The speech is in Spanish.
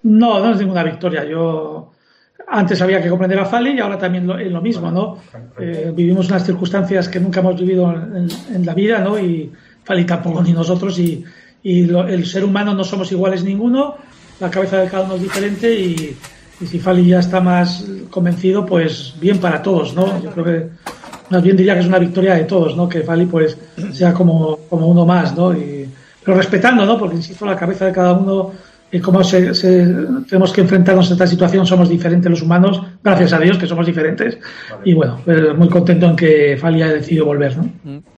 No, no es ninguna victoria. Yo antes había que comprender a Fali y ahora también es lo mismo, ¿no? Vivimos unas circunstancias que nunca hemos vivido en la vida, ¿no? Y Fali tampoco ni nosotros el ser humano no somos iguales ninguno, la cabeza de cada uno es diferente y si Fali ya está más convencido, pues bien para todos, ¿no? Yo creo que más bien diría que es una victoria de todos, ¿no? Que Fali pues sea como uno más, ¿no? Pero respetando, ¿no? Porque insisto, la cabeza de cada uno y cómo tenemos que enfrentarnos a esta situación, somos diferentes los humanos, gracias a Dios que somos diferentes. Vale. Y bueno, muy contento en que Fali haya decidido volver, ¿no?